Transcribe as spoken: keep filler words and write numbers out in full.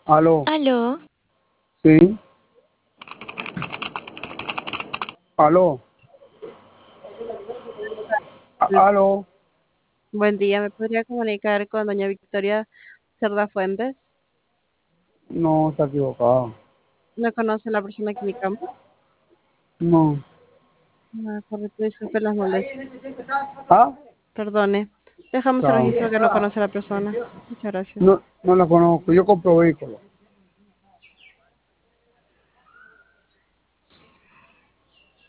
Aló, Aló, sí, aló, a- aló, Buen día, ¿me podría comunicar con doña Victoria Cerda Fuentes? no, está equivocado. ¿No conoce a la persona que indicamos? No. Ah, correcto, disculpe las molestias. ¿Ah? Perdone. Dejamos el Chao. registro que no conoce a la persona. Muchas gracias. No, no la conozco, yo compro vehículos.